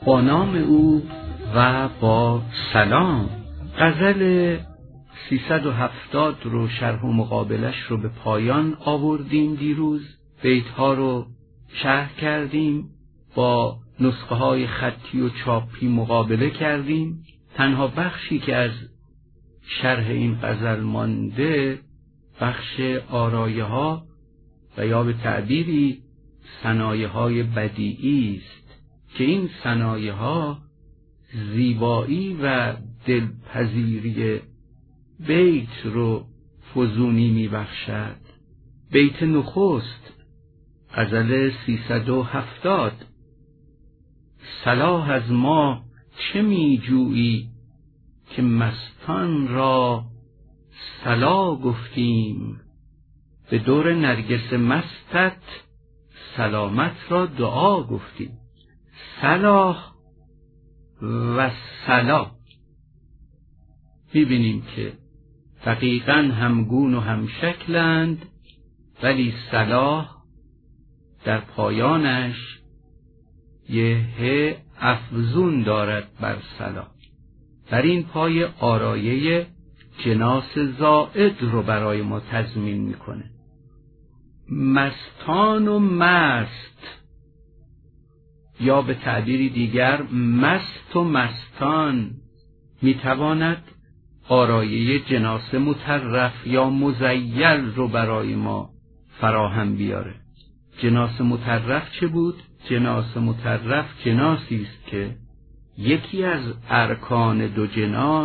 با نام او و با سلام. غزل 370 رو شرح و مقابلش رو به پایان آوردیم. دیروز بیتها رو شرح کردیم، با نسخه های خطی و چاپی مقابله کردیم. تنها بخشی که از شرح این غزل مانده بخش آرایه ها و یا به تعبیری صنایع های بدیعی است که این صنایع ها زیبایی و دلپذیری بیت رو فزونی می بخشد. بیت نخست غزل 370: صلاح از ما چه می جویی که مستان را صلا گفتیم، به دور نرگس مستت سلامت را دعا گفتیم. صلاح و صلا می‌بینیم که دقیقاً همگون و همشکلند، ولی صلاح در پایانش یه ه افزون دارد بر صلا. در این پای آرایه جناس زائد رو برای ما تضمین میکنه. مستان و مست، یا به تعبیری دیگر مست و مستان، میتواند آرایه جناس مطرف یا مزیل رو برای ما فراهم بیاره. جناس مطرف چه بود؟ جناس مطرف جناسی است که یکی از ارکان دو جناس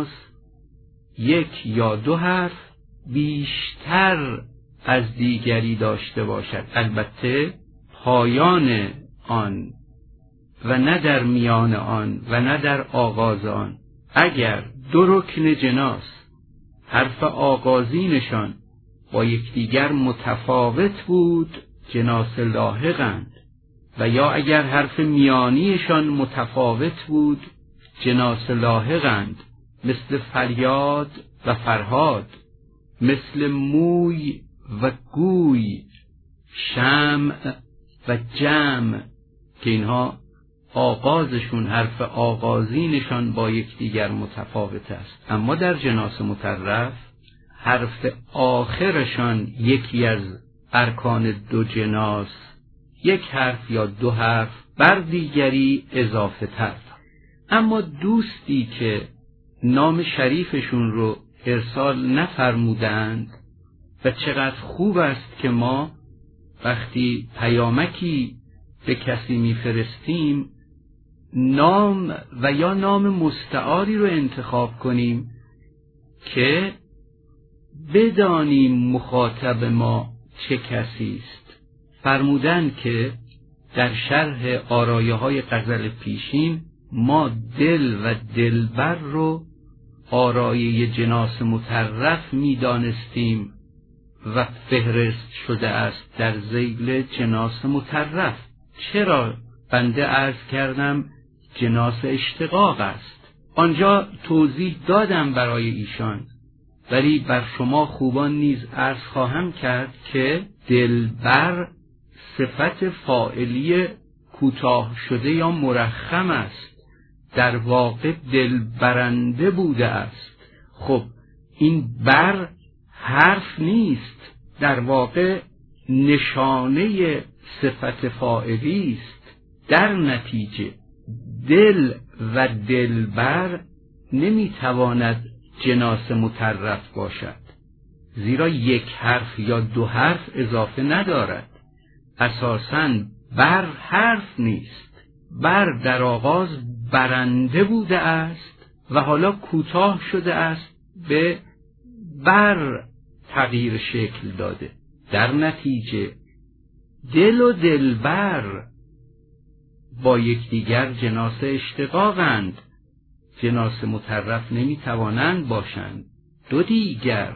یک یا دو حرف بیشتر از دیگری داشته باشد، البته پایان آن و نه در میان آن و نه در آغاز آن. اگر دو رکن جناس حرف آغازینشان با یکدیگر متفاوت بود جناس لاحقند، و یا اگر حرف میانیشان متفاوت بود جناس لاحقند، مثل فریاد و فرهاد، مثل موی و گوی، شمع و جمع، که اینها آغازشون حرف آغازینشان با یکدیگر متفاوت است. اما در جناس مطرف حرف آخرشان یکی از ارکان دو جناس یک حرف یا دو حرف بر دیگری اضافه تر. اما دوستی که نام شریفشون رو ارسال نفرمودند و چقدر خوب است که ما وقتی پیامکی به کسی میفرستیم نام و یا نام مستعاری رو انتخاب کنیم که بدانیم مخاطب ما چه کسی است. فرمودند که در شرح آرایه های غزل پیشین ما دل و دلبر رو آرایه جناس مطرف میدانستیم و فهرست شده است در ذیل جناس مطرف. چرا؟ بنده عرض کردم جناس اشتقاق است. آنجا توضیح دادم برای ایشان، ولی بر شما خوبان نیز عرض خواهم کرد که دلبر صفت فاعلی کوتاه شده یا مرخم است، در واقع دلبرنده بوده است. خب این بر حرف نیست، در واقع نشانه صفت فاعلی است. در نتیجه دل و دلبر نمیتواند جناس مطرف باشد، زیرا یک حرف یا دو حرف اضافه ندارد. اساساً بر حرف نیست، بر در آغاز برنده بوده است و حالا کوتاه شده است، به بر تغییر شکل داده. در نتیجه دل و دلبر با یکدیگر جناس اشتقاقند، جناس مطرف نمیتوانند باشند. دو دیگر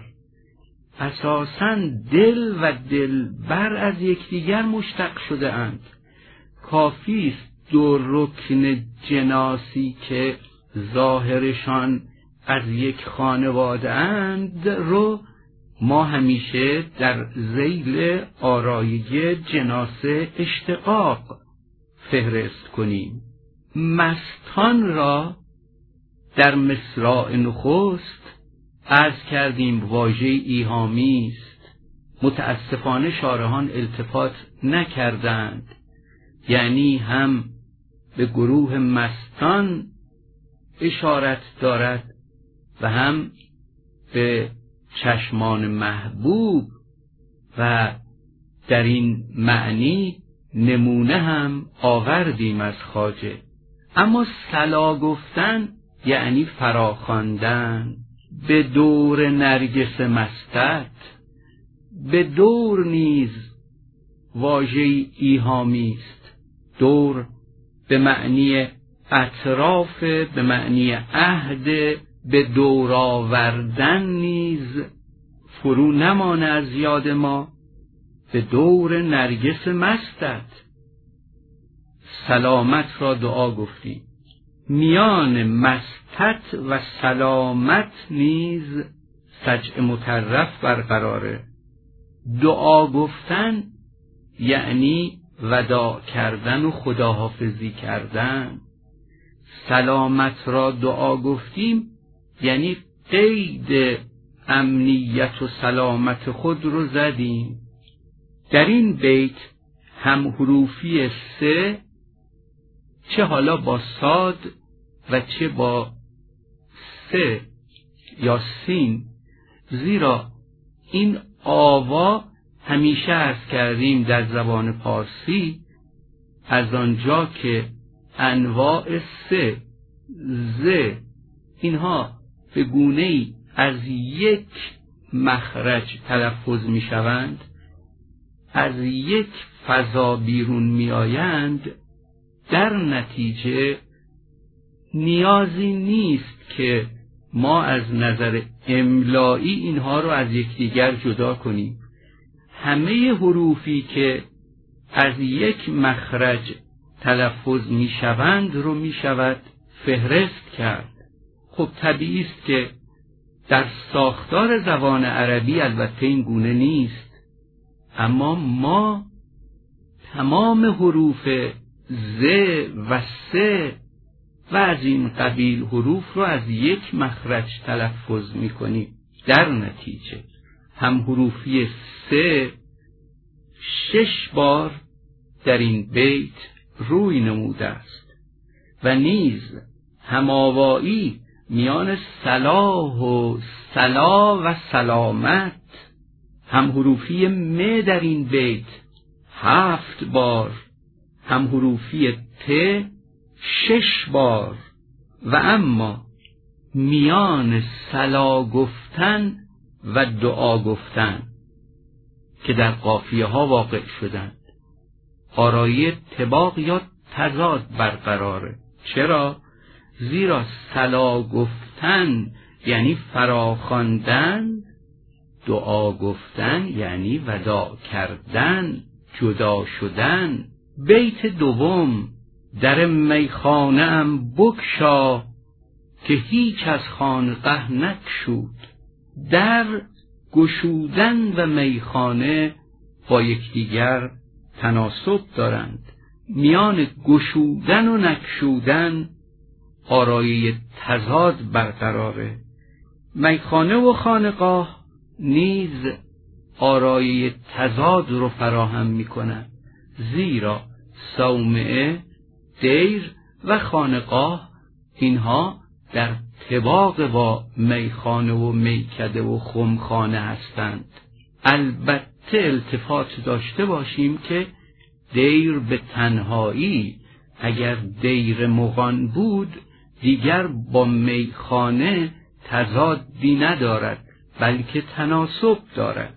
اساساً دل و دلبر از یکدیگر مشتق شده اند. کافی است دو رکن جناسی که ظاهرشان از یک خانواده اند رو ما همیشه در ذیل آرایه جناس اشتقاق فهرست کنیم. مستان را در مصراع نخست عرض کردیم واژه ایهامی است. متاسفانه شارحان التفات نکردند، یعنی هم به گروه مستان اشارت دارد و هم به چشمان محبوب و در این معنی نمونه هم آوردیم از خواجه. اما صلا گفتن یعنی فراخواندن. به دور نرگس مستت، به دور نیز واژه ایهامی است. دور به معنی اطراف، به معنی عهد، به دور آوردن نیز فرو نمانه از یاد ما. به دور نرگس مستت سلامت را دعا گفتیم. میان مستت و سلامت نیز سجع مطرف برقراره. دعا گفتن یعنی وداع کردن و خداحافظی کردن. سلامت را دعا گفتیم یعنی قید امنیت و سلامت خود رو زدیم. در این بیت هم حروفی سه، چه حالا با صاد و چه با سه یا سین، زیرا این آوا همیشه عرض کردیم در زبان پارسی از آنجا که انواع سه، ز، اینها به گونه‌ای از یک مخرج تلفظ می شوند، از یک فضا بیرون می آیند، در نتیجه نیازی نیست که ما از نظر املایی اینها رو از یکدیگر جدا کنیم. همه حروفی که از یک مخرج تلفظ می شوند رو می شود فهرست کرد. خب طبیعی است که در ساختار زبان عربی البته این گونه نیست، اما ما تمام حروف ز و س و از این قبیل حروف رو از یک مخرج تلفظ می کنیم. در نتیجه هم حروفی س 6 بار در این بیت روی نموده است و نیز هماوایی میان صلاح و صلا و سلامت. هم حروفی م در این بیت 7 بار، هم حروفی ت 6 بار. و اما میان صلا گفتن و دعا گفتن که در قافیه ها واقع شدند آرایی طباق یا تضاد برقراره. چرا؟ زیرا صلا گفتن یعنی فراخواندن، دعا گفتن یعنی وداع کردن، جدا شدن. بیت دوم در میخانه ام بگشا که هیچ از خانقه نگشود. در گشودن و میخانه با یکدیگر تناسب دارند. میان گشودن و نگشودن آرایه تضاد برقراره. میخانه و خانقاه نیز آرایه تضاد رو فراهم میکنن، زیرا صومعه، دیر و خانقاه اینها در طباق با میخانه و میکده و خمخانه هستند. البته التفات داشته باشیم که دیر به تنهایی اگر دیر مغان بود دیگر با میخانه تضادی ندارد بلکه تناسب دارد.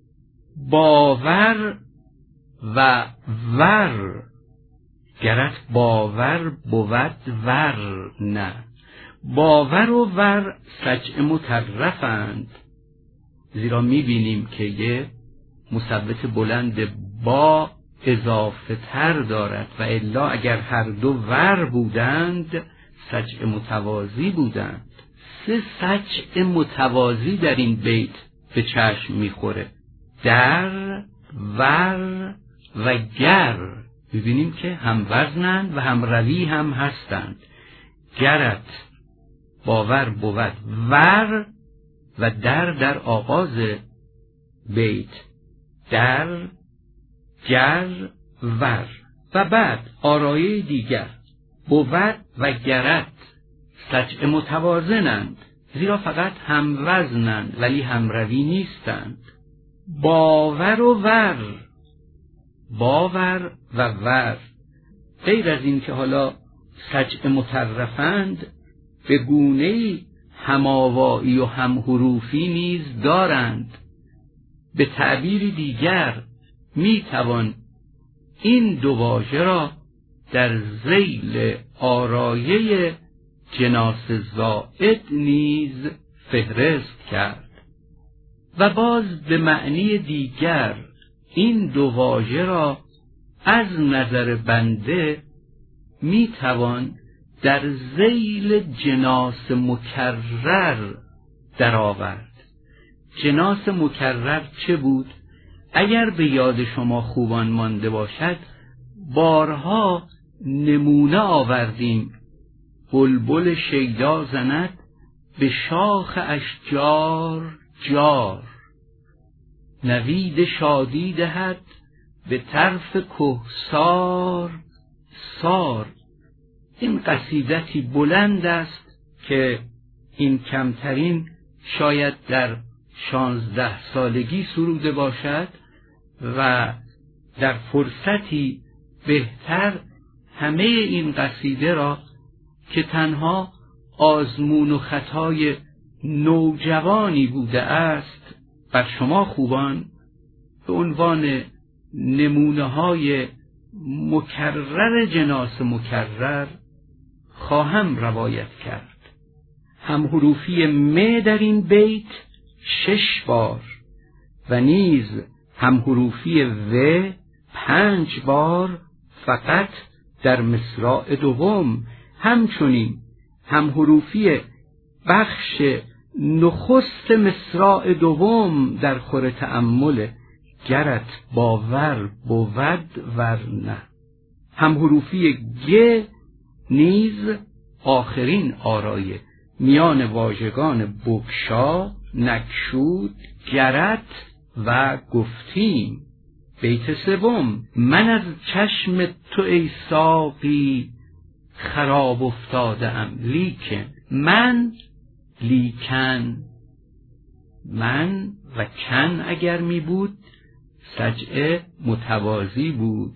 باور و ور، گرت باور بود ور نه. باور و ور سجع مطرفند، زیرا میبینیم که یه مثبت بلند با اضافه تر دارد و الا اگر هر دو ور بودند سجع متوازی بودند. 3 سجع متوازی در این بیت به چشم میخوره: در، ور و گر. می‌بینیم که هم وزنند و هم روی هم هستند. گرت باور بود ور و در آغاز بیت، در گر ور. و بعد آرایه دیگر بود و گرت سجع متوازنند، زیرا فقط هم وزنند ولی هم روی نیستند. باور و ور، باور و ور. غیر از این که حالا سجع مطرفند، به گونه‌ای هماوایی و هم حروفی نیز دارند. به تعبیر دیگر میتوان این دو واژه را در ذیل آرایه جناس زائد نیز فهرست کرد. و باز به معنی دیگر این دو واژه را از نظر بنده میتوان در ذیل جناس مکرر درآورد. جناس مکرر چه بود؟ اگر به یاد شما خوبان مانده باشد، بارها نمونه آوردیم. بلبل شیدا زند به شاخ اشجار جار، نوید شادی دهد به طرف کهسار سار. این قصیدتی بلند است که این کمترین شاید در 16 سالگی سروده باشد و در فرصتی بهتر همه این قصیده را که تنها آزمون و خطای نوجوانی بوده است بر شما خوبان به عنوان نمونه‌های مکرر جناس مکرر خواهم روایت کرد. هم حروفی م در این بیت 6 بار و نیز هم حروفی و 5 بار فقط در مصرع دوم. همچنین هم حروفی بخش نخست مصرع دوم در خور تأمل گرت باور بود ورنه. هم حروفی گ نیز آخرین آرایه میان واژگان بگشا، نکشود، گرت و گفتیم. بیت سوم: من از چشم تو ای ساقی خراب افتاده ام لیکن. من لیکن، من و کن اگر می بود سجع متوازی بود.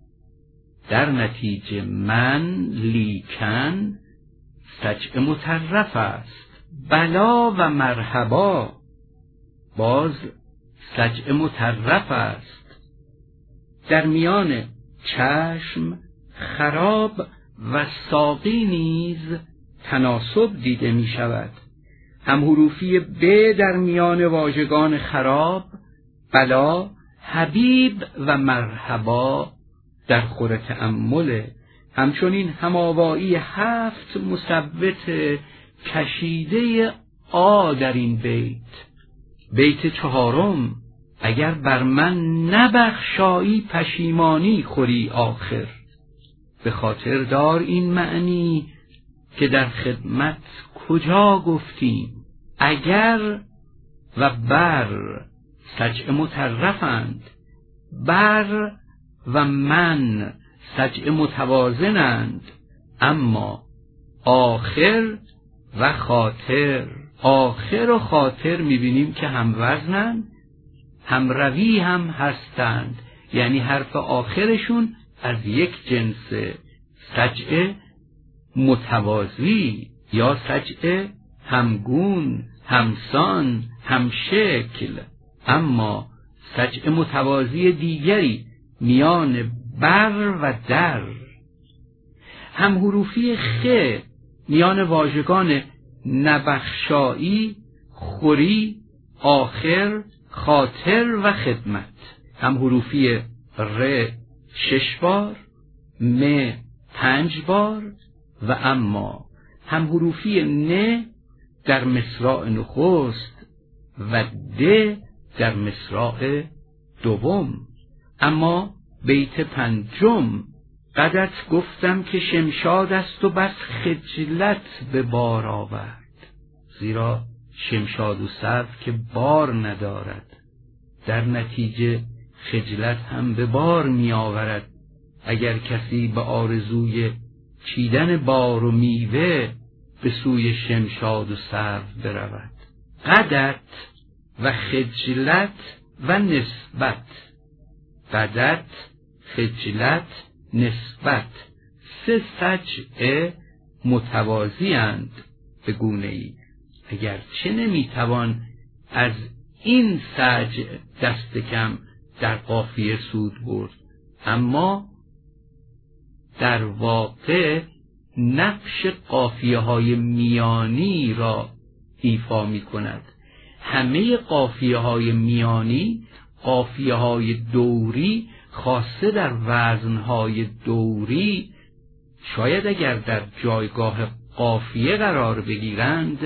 در نتیجه من لیکن سجع مطرف است. بلا و مرحبا باز سجع مطرف است. در میان چشم، خراب و ساقی نیز تناسب دیده می شود. هم حروفی ب در میان واژگان خراب، بلا، حبیب و مرحبا در خور تأمل. همچنین هماوایی 7 مثبت کشیده آ در این بیت. بیت 4: اگر بر من نبخشایی پشیمانی خوری آخر. به خاطر دار این معنی که در خدمت کجا گفتیم اگر و بر سجع مطرفند، بر و من سجع متوازنند، اما آخر و خاطر، آخر و خاطر میبینیم که هم وزنند هم روی هم هستند، یعنی حرف آخرشون از یک جنس سجع متوازی یا سجع همگون، همسان، همشکل. اما سجع متوازی دیگری میان بر و در. هم حروفی خ میان واژگان نبخشایی، خوری، آخر، خاطر و خدمت. هم حروفی ر 6 بار، م 5 بار و اما. هم حروفی ن در مصرع نخست و د در مصرع دوم. اما بیت پنجم: قدت گفتم که شمشاد است و بس خجلت به بار آورد. زیرا شمشاد و سرو که بار ندارد، در نتیجه خجلت هم به بار می آورد اگر کسی به آرزوی چیدن بار و میوه به سوی شمشاد و سرو برود. قدت و خجلت و نسبت. قدت، خجلت، نسبت، سه سجع متوازی اند به گونه ای. اگرچه نمیتوان از این سجع دست کم در قافیه سود برد، اما در واقع نقش قافیه های میانی را ایفا می کند. همه قافیه های میانی، قافیه های دوری، خاصه در وزنهای دوری، شاید اگر در جایگاه قافیه قرار بگیرند،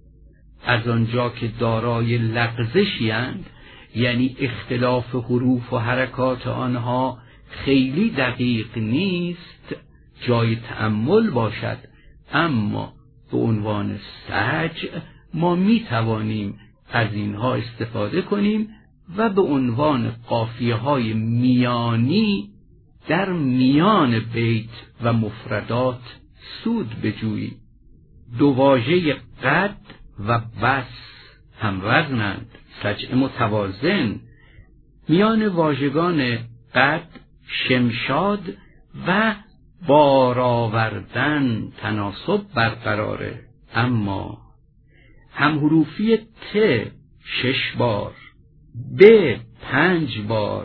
از آنجا که دارای لغزشی اند، یعنی اختلاف حروف و حرکات آنها خیلی دقیق نیست، جای تأمل باشد. اما به عنوان سجع ما می توانیم از اینها استفاده کنیم و به عنوان قافیه های میانی در میان بیت و مفردات سود بجوییم. دو واژه قد و بس هم وزنند، سجع متوازن. میان واژگان قد، شمشاد و بار آوردن تناسب برقراره، اما هم حروفی ت 6 بار، ب 5 بار،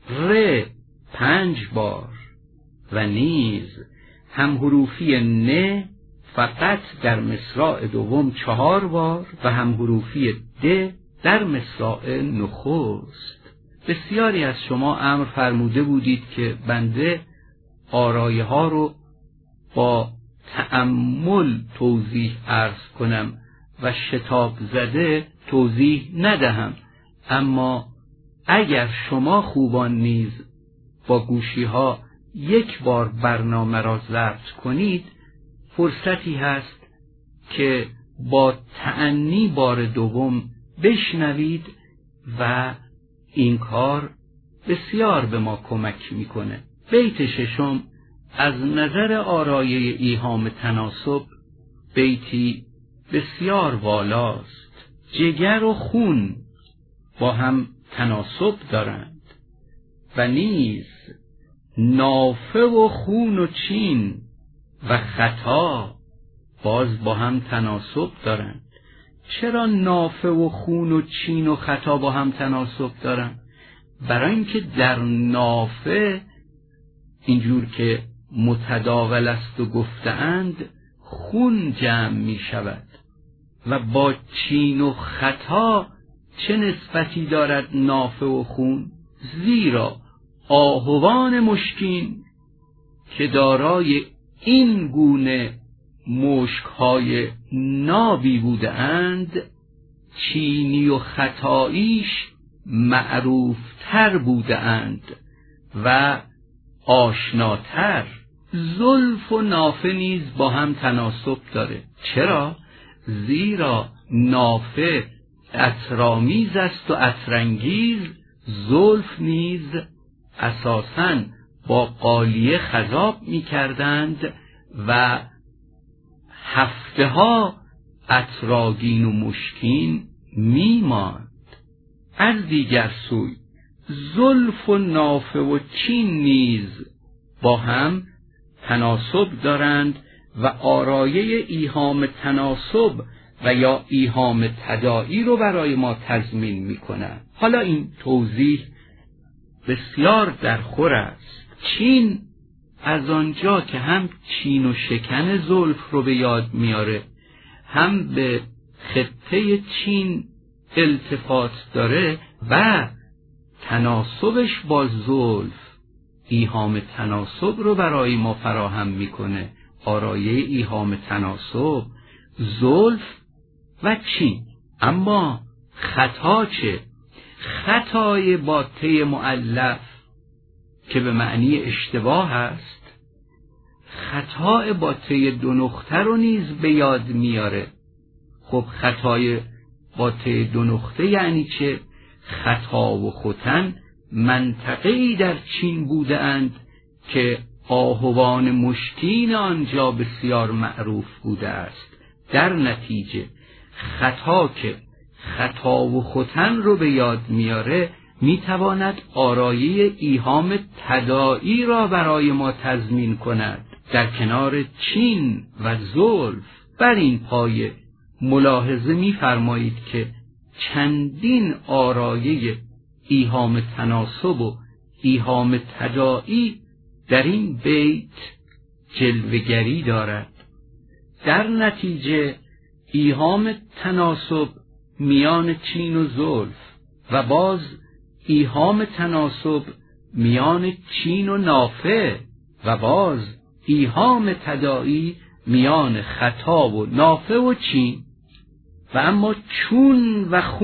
ر 5 بار و نیز هم حروفی ن فقط در مصرع دوم 4 بار و هم حروفی د در مصرع نخست. بسیاری از شما امر فرموده بودید که بنده آرایه ها رو با تأمل توضیح عرض کنم و شتاب زده توضیح ندهم، اما اگر شما خوبان نیز با گوشی ها یک بار برنامه را ضبط کنید، فرصتی هست که با تأنی بار دوم بشنوید و این کار بسیار به ما کمک میکنه. بیت ششم از نظر آرایه ایهام تناسب بیتی بسیار والاست. جگر و خون با هم تناسب دارند و نیز نافه و خون و چین و خطا باز با هم تناسب دارند. چرا نافه و خون و چین و خطا با هم تناسب دارند؟ برای اینکه در نافه اینجور که متداول است و گفته‌اند خون جمع می شود و با چین و خطا چه نسبتی دارد نافه و خون؟ زیرا آهوان مشکین که دارای این گونه مشکهای نابی بوده اند، چینی و خطاییش معروفتر بوده اند و آشناتر. زلف و نافه نیز با هم تناسب داره. چرا؟ زیرا نافه عطرآمیز است و عطرانگیز، زلف نیز اساساً با قالیه خضاب می کردند و هفته ها عطرآگین و مشکین می ماند. از دیگر سوی زلف و نافه و چین نیز با هم تناسب دارند و آرایه ایهام تناسب و یا ایهام تداعی رو برای ما تضمین می کنند. حالا این توضیح بسیار درخور است. چین از آنجا که هم چین و شکن زلف رو به یاد میاره، هم به خطه چین التفات داره و تناسبش با زلف ایهام تناسب رو برای ما فراهم میکنه. آرایه ایهام تناسب زلف و چین. اما خطا چه؟ خطای با ته مؤلف که به معنی اشتباه است، خطای با ته دو نقطه رو نیز به یاد میاره. خب خطای با ته دو نقطه یعنی چه؟ خطا و ختن منطقه‌ای در چین بوده اند که آهوان مشکین آنجا بسیار معروف بوده است. در نتیجه خطا که خطا و ختن رو به یاد میاره میتواند آرایه ایهام تداعی را برای ما تضمین کند. در کنار چین و زلف بر این پایه ملاحظه می‌فرمایید که چندین آرایه ایهام تناسب و ایهام تداعی در این بیت جلوه‌گری دارد. در نتیجه ایهام تناسب میان چین و زلف و باز ایهام تناسب میان چین و نافه و باز ایهام تداعی میان خطا و نافه و چین. و اما چون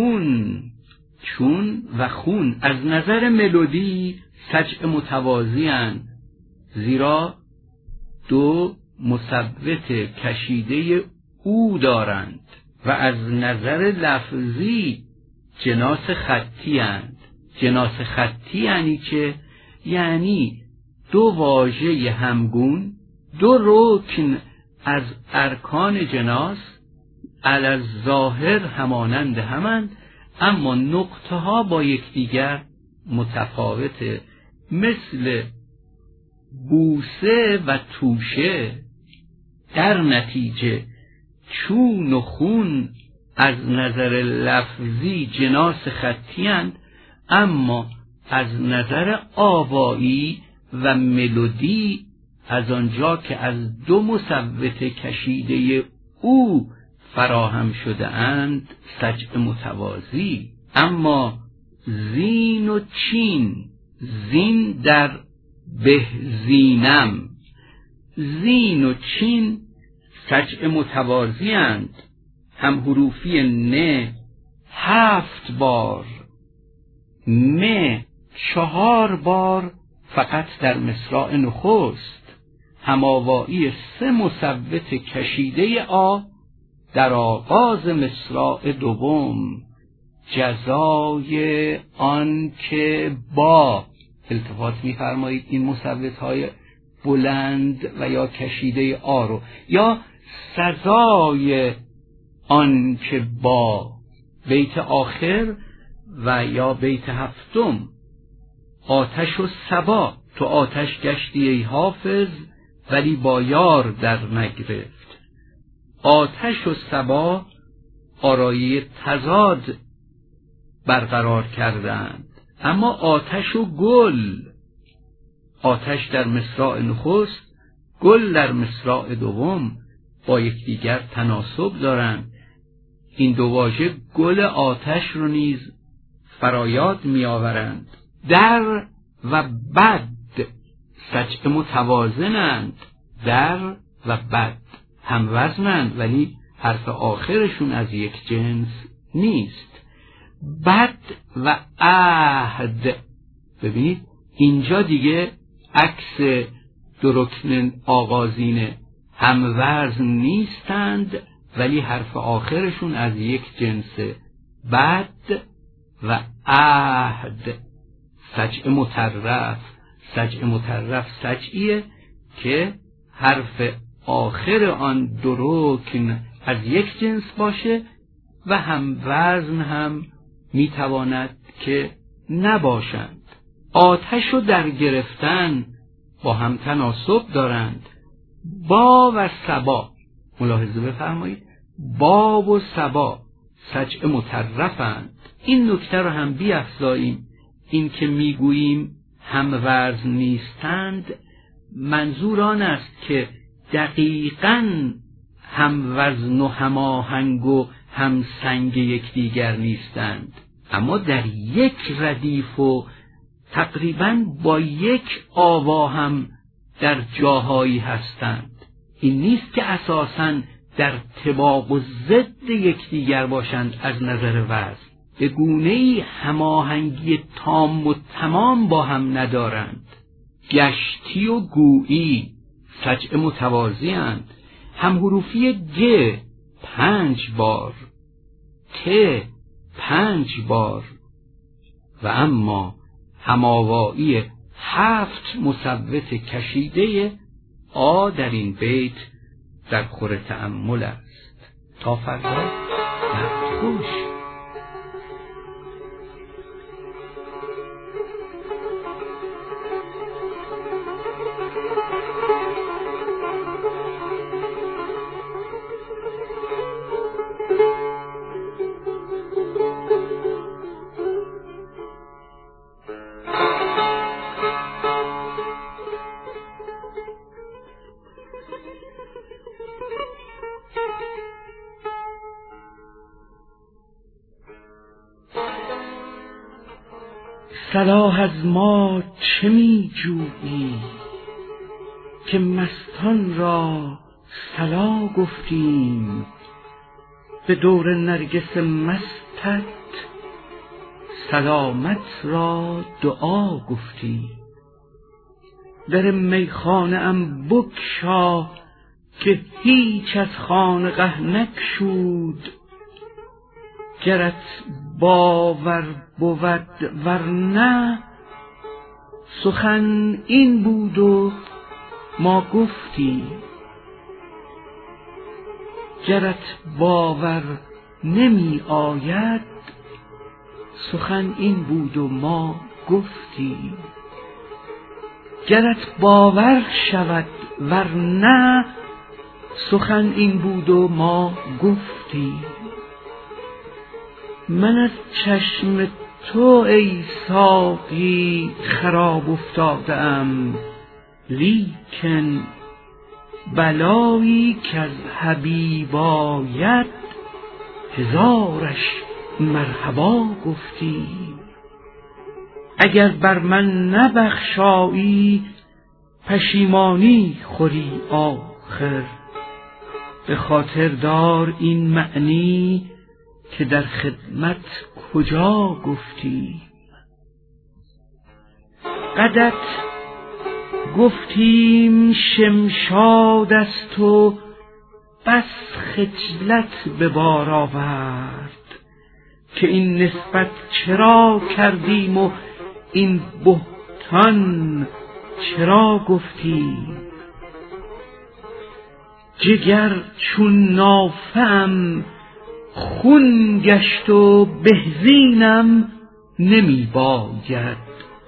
و خون از نظر ملودی سجع متوازی اند، زیرا دو مصوت کشیده او دارند و از نظر لفظی جناس خطی اند. جناس خطی یعنی چه؟ یعنی دو واژه همگون، دو رکن از ارکان جناس علی الظاهر همانند همند، اما نقطه ها با یکدیگر متفاوته، مثل بوسه و توشه. در نتیجه چون و خون از نظر لفظی جناس خطی اند، اما از نظر آوایی و ملودی از آنجا که از دو مصوت کشیده او فراهم شده اند سجع متوازی. اما زین و چین، زین در بهزینم، زین و چین سجع متوازی اند. هم حروفی ن 7 بار، م 4 بار فقط در مصرع نخست، هماوایی 3 مصوت کشیده آ در آغاز مصرع دوم. جزای آن که با، التفات می‌فرمایید این مصوت‌های بلند و یا کشیده آ رو، یا سزای آن که با. بیت آخر و یا بیت هفتم، آتش و صبا، تو آتش گشتی ای حافظ ولی با یار در نگرفت. آتش و صبا آرایه تضاد برقرار کردند، اما آتش و گل، آتش در مصرع نخست، گل در مصرع دوم با یکدیگر تناسب دارند. این دو واژه گل آتش رو نیز فرایاد می آورند. در و بد سجع متوازنند، در و بد هم وزنند ولی حرف آخرشون از یک جنس نیست. بد و عهد، ببینید اینجا دیگه عکس دو رکن آغازینه، هم وزن نیستند ولی حرف آخرشون از یک جنسه. بد و عهد سجع مطرف. سجع مطرف سجعیه که حرف آخر آن دو رکن از یک جنس باشه و هم وزن هم میتواند که نباشند. آتش رو در گرفتن با هم تناسب دارند. با و صبا، ملاحظه بفرمایید، با و صبا سجع مطرفند. این نکته رو هم بیفزاییم، این که میگوییم هم وزن نیستند، منظور آن است که دقیقاً هم وزن و هم آهنگ و هم سنگ یکدیگر نیستند، اما در یک ردیف و تقریباً با یک آوا هم در جاهایی هستند. این نیست که اساساً در طباق و ضد یکدیگر باشند از نظر وزن، به گونه‌ای هماهنگی تام و تمام با هم ندارند. گشتی و گویی سجع متوازی اند. هم حروفی گ 5 بار، ت 5 بار و اما هماوایی 7 مصوت کشیده آ در این بیت در خور تأمل است. تا فردا وقت خوش. صلاح از ما چه می جویی که مستان را صلا گفتیم، به دور نرگس مستت سلامت را دعا گفتیم. در میخانه ام بگشا که هیچ از خانقه نگشود، گرت باور بود ورنه سخن این بود و ما گفتیم. گرت باور نمی آید سخن این بود و ما گفتیم. گرت باور شود ورنه سخن این بود و ما گفتیم. من از چشم تو ای ساقی خراب افتادم، لیکن بلایی که از حبیب آید هزارش مرحبا گفتیم. اگر بر من نبخشایی پشیمانی خوری آخر، به خاطر دار این معنی که در خدمت کجا گفتی. قدت گفتیم شمشاد است و بس خجلت به بار آورد، که این نسبت چرا کردیم و این بهتان چرا گفتیم. جگر چون نافه‌ام خون گشت و بهزینم نمی باید،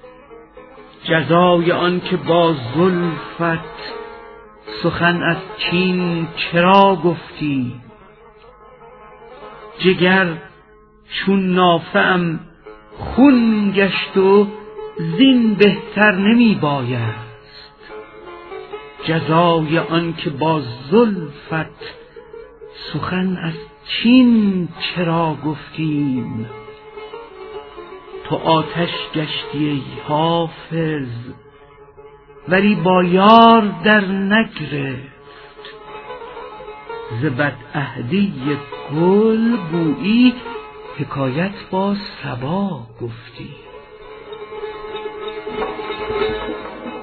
جزای آن که با زلفت سخن از چین چرا گفتی. جگر چون نافه‌ام خون گشت و زین بهتر نمی باید، جزای آن که با زلفت سخن از چین چرا گفتیم. تو آتش گشتی ای حافظ ولی با یار در نگرفت، ز بدعهدی گل گویی حکایت با صبا گفتی.